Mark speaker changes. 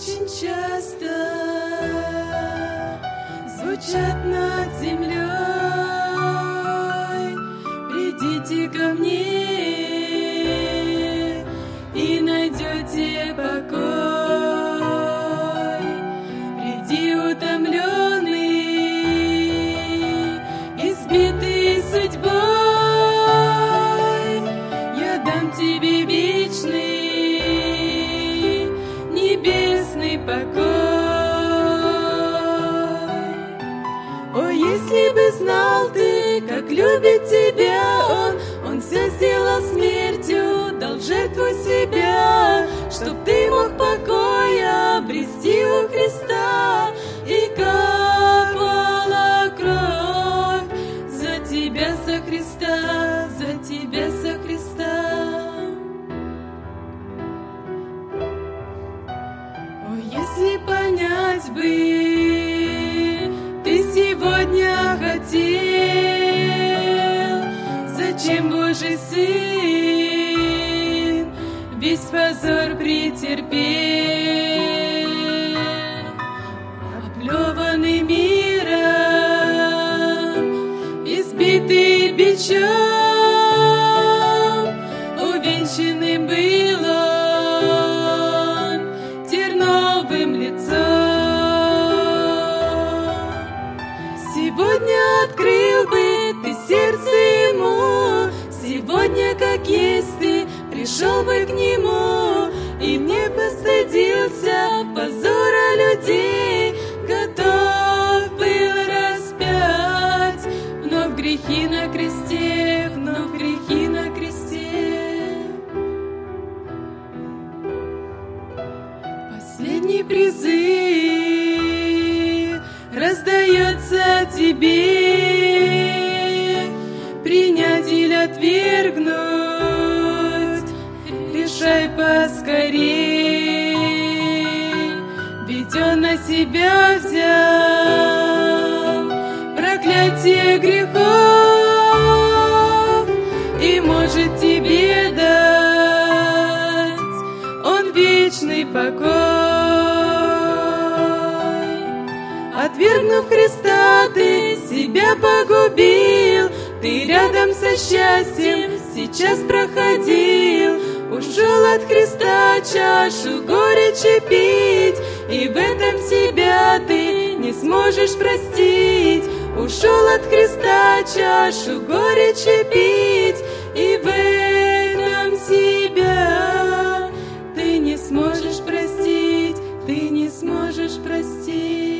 Speaker 1: очень часто звучат над землей. Придите ко мне и найдете покой. Приди, утомленный, избитый судьбой, я дам тебе вечный небесный покой. О, если бы знал ты, как любит тебя Он все сделал смертью, дал жертву себя, чтоб ты мог покой обрести у Христа. И капала кровь за тебя со Христа, за тебя со Христа. О, если понять бы ты сегодня хотел, зачем Божий Сын весь позор претерпел, оплеванный миром, избитый бичом, увенчанный был он терновым лицом. Сегодня открыл бы ты сердце ему, сегодня, как есть, ты пришел бы к нему и не постыдился позора людей, готов был распять вновь грехи на кресте, вновь грехи на кресте. Последний призыв раздается тебе, принять или отвергнуть, решай поскорей, ведь он на себя взял проклятие грехов и может тебе дать он вечный покой. Отвергнув Христа, ты себя погубил, ты рядом со счастьем сейчас проходил, ушел от Христа чашу горечи пить, и в этом себя ты не сможешь простить. Ушел от Христа чашу горечи пить, и в этом себя ты не сможешь простить, ты не сможешь простить.